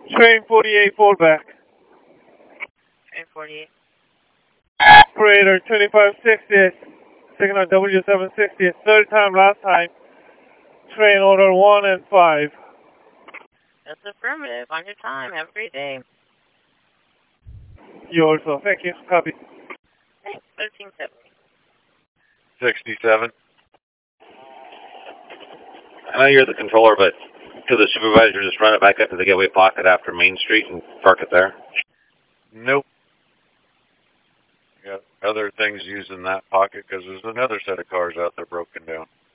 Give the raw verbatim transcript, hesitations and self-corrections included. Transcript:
Train forty-eight, fallback. Train forty-eight. Operator twenty-five sixty, signal W seven sixty, third time last time. Train order one and five. That's affirmative. On your time. Have a great day. You also. Thank you. Copy. Thanks. thirteen seventy. sixty-seven. I know you're the controller, but could the supervisor just run it back up to the gateway pocket after Main Street and park it there? Nope. Got other things using that pocket because there's another set of cars out there broken down.